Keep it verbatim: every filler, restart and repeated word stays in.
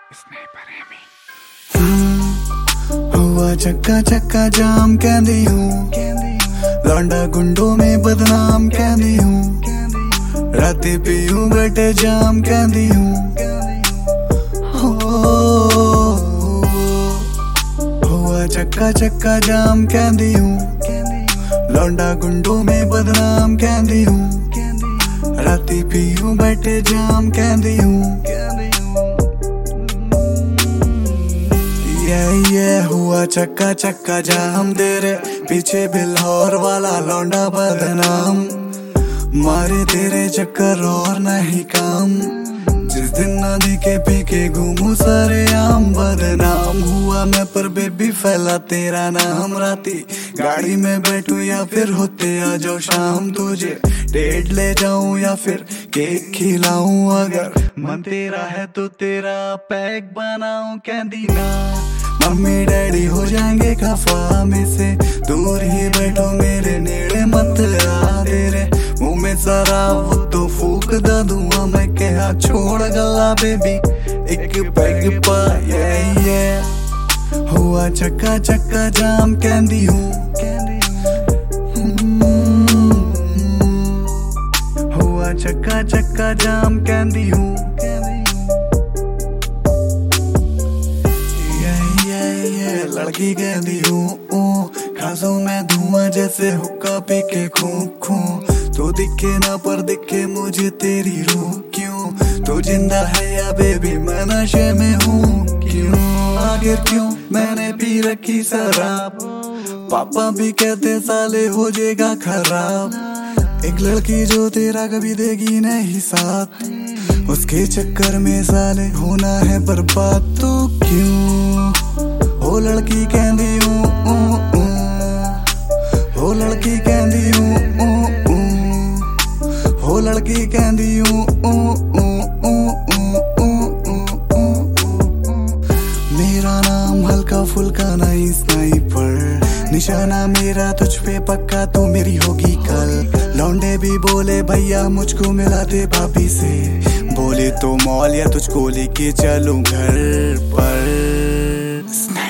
Sniper है मैं। हुआ चक्का चक्का जाम कहती हूँ, लौंडा गुंडों में बदनाम कहती हूँ, राती पीऊं बटे जाम कहती हूँ। हुआ चक्का चक्का जाम कहती हूँ, लौंडा गुंडों में बदनाम कहती हूँ, राती पीऊं बटे जाम कहती हूँ। ये ये हुआ चक्का चक्का जाम, तेरे पीछे बिल्हौर वाला लौंडा बदनाम, मारे तेरे चक्कर और नहीं काम, जिस दिन नदी के पी के घूमू सारे आम। बदनाम हुआ मैं पर बेबी फैला तेरा नाम, राती गाड़ी में बैठूं या फिर होते आ जाओ शाम, तुझे डेट ले जाऊं या फिर केक खिलाऊं, अगर मन तेरा है तो तेरा पैक बनाऊं कहती ना। मम्मी डैडी हो जाएंगे खफा में से, दूर ही बैठो मेरे नेड़े मत आ, तेरे मुंह में शराब तो फूक दा दूंगा मैं, क्या छोड़ गला बेबी एक पैग पा। ये ये हुआ चक्का चक्का जाम कहती हूँ, हुआ चक्का चक्का जाम कहती हूँ। लड़की कहती हूँ खासों में धुआं जैसे हुक्का पी के खूं खूं, तो दिखे ना पर दिखे मुझे तेरी रूह, क्यों तो जिंदा है या बेबी मैं नशे में हूँ, क्यों आखिर क्यों मैंने पी रखी शराब, पापा भी कहते साले हो जाएगा खराब, एक लड़की जो तेरा कभी देगी नहीं साथ, उसके चक्कर में साले होना है बर्बाद। तो क्यों हो लड़की कहती हूँ, हो लड़की कहती हूँ, हो लड़की कहती हूँ। मेरा नाम हल्का फुल्का नहीं स्नाइपर, निशाना मेरा तुझ पे पक्का तू मेरी होगी कल। लौंडे भी बोले भैया मुझको मिला दे भाभी से, बोले तो मॉल या तुझको लेके चलूं घर पर।